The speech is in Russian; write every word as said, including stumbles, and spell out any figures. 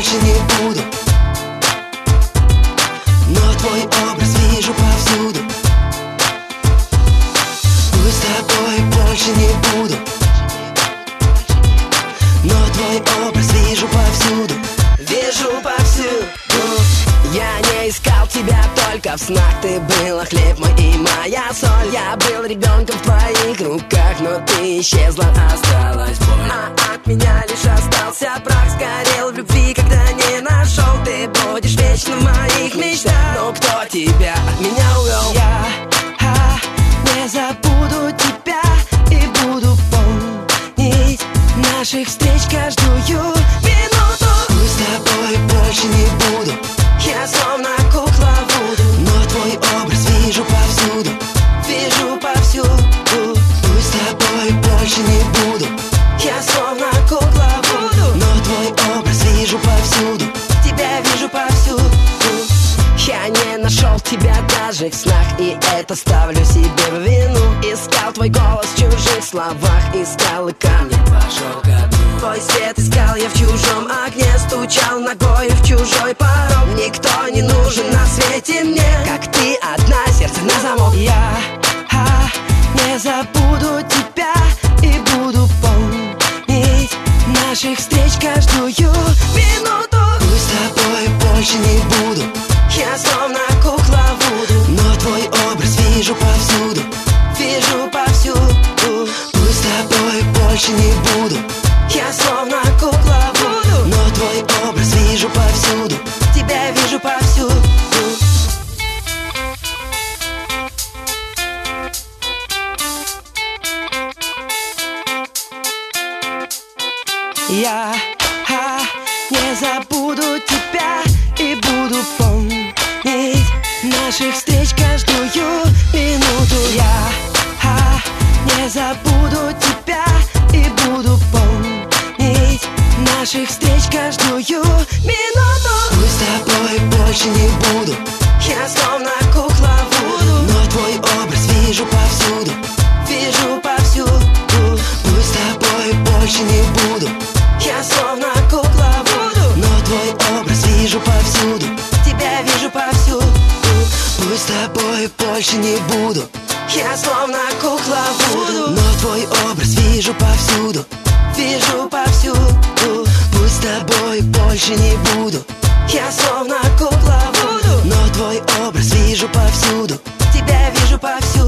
больше не буду, но твой образ вижу повсюду. Пусть с тобой больше не буду, но твой образ вижу повсюду. Вижу повсюду. Я не искал тебя только в снах. Ты была хлеб мой и моя соль. Я был ребенком в твоих руках, но ты исчезла, осталась боль. А от меня лишь остался прах. Сгорел в любви, когда не нашел. Ты будешь вечно в моих мечтах, но кто тебя от меня увел? Я а, не забуду тебя и буду помнить наших встреч каждую минуту. Пусть с тобой больше не буду, я словно кукла Вуду, но твой образ вижу повсюду. Вижу повсюду. Пусть с тобой больше не буду, я словно кукла Вуду, но твой образ вижу повсюду. Тебя вижу повсюду. Я не нашел тебя даже в снах, и это ставлю себе в вину. Искал твой голос в чужих словах, искал и камни пошел ко дну. Твой свет искал я в чужом окне, стучал ногой в чужой порог. Никто не нужен на свете мне, как ты одна, сердце на замок. Я а, не забуду тебя и буду помнить наших встреч каждую минуту. Пусть с тобой больше не буду, я словно кукла Вуду, но твой образ вижу повсюду. Вижу повсюду. Пусть с тобой больше не буду, я словно кукла Вуду, но твой образ вижу повсюду. Тебя вижу повсюду. Я а, не забуду тебя и буду помнить наших встреч каждую минуту. Я а, не забуду тебя и буду помнить наших встреч каждую минуту. Пусть с тобой больше не буду, я словно кукла Вуду, но твой образ вижу повсюду. Вижу повсюду. Пусть с тобой больше не буду, я словно кукла Вуду, но твой образ вижу повсюду. Тебя вижу повсюду. Пусть с тобой больше не буду, я словно кукла Вуду, но твой образ вижу повсюду. Вижу повсюду. Пусть с тобой больше не буду, я словно кукла Вуду, но твой образ вижу повсюду. Тебя вижу повсюду.